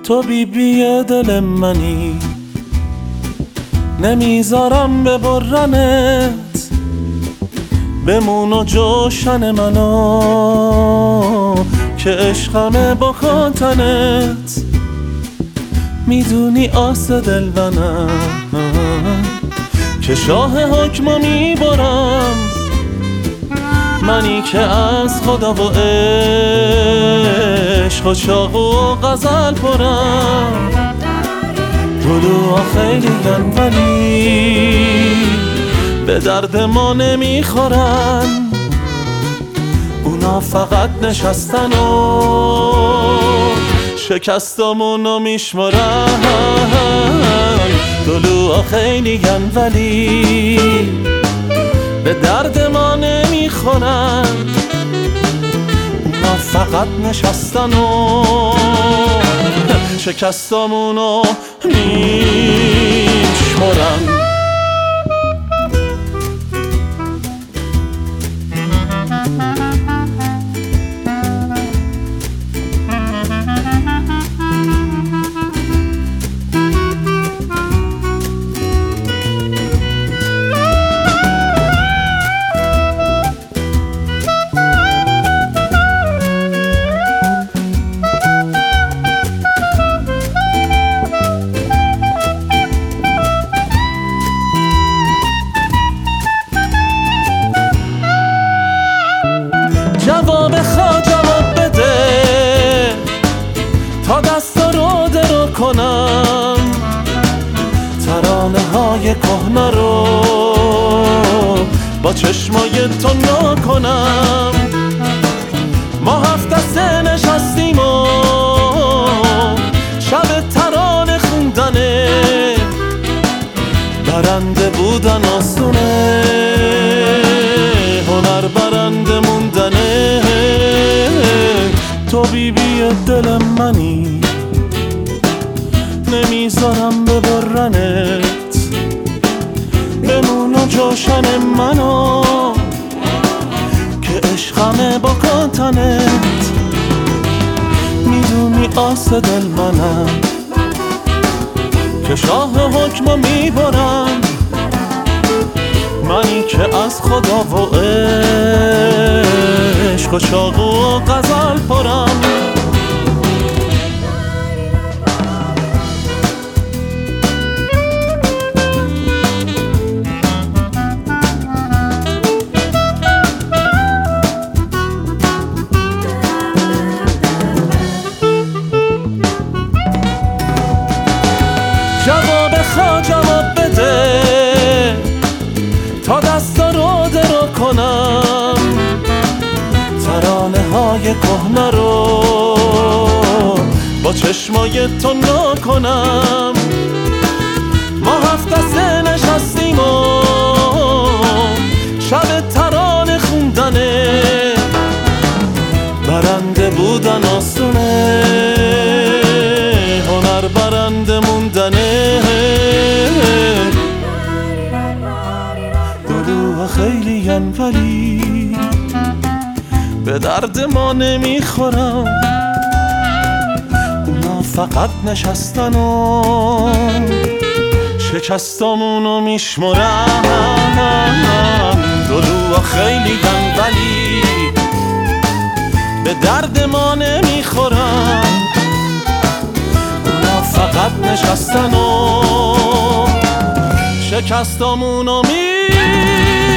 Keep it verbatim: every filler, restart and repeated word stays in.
تو بی بی دل منی، نمیذارم ببرنت، بمون و جوشن منو که عشقمه با کاتنت. میدونی آس دل منم که شاه حکمو میبرم، منی که از خدا و عشق و شاق و غزل پرم. دلوها خیلی گن ولی به درد ما نمیخورن، اونا فقط نشستن و شکستامونو میشمرن. دلوها خیلی گن ولی به درد ما نمیخورن، اونا فقط نشستن و شکستامونو میشمرن. جواب خوا جواب بده تا دستا رو درو کنم، ترانه های کهنه رو با چشمای تو نا کنم. ما هفت دسته نشستیم و شب ترانه خوندنه، برنده بودن آسونه، هنر برنده موندنه. تو بی بی دل منی، نمیذارم ببرنت، بمون و جوشن منو که عشقمه با کاتنت. میدونی آس دل منم که شاه حکمو میبرم، منی که از خدا و عشق و شاق و غزل پرم. جواب خوا جواب بده تا دستا رو درو کنم، ترانه های کهنه رو با چشمای تو نا کنم. ما هفت دسته نشستیم و شب ترانه خوندنه، برنده بودن آسونه، هنر برنده موندنه. دلوها خیلی گن ولی به درد ما نمیخورم، اونا فقط نشستن و شکستامونو میشمرن. دلوها خیلی گن ولی به درد ما نمیخورن، اونا فقط نشستن و شکستامونو می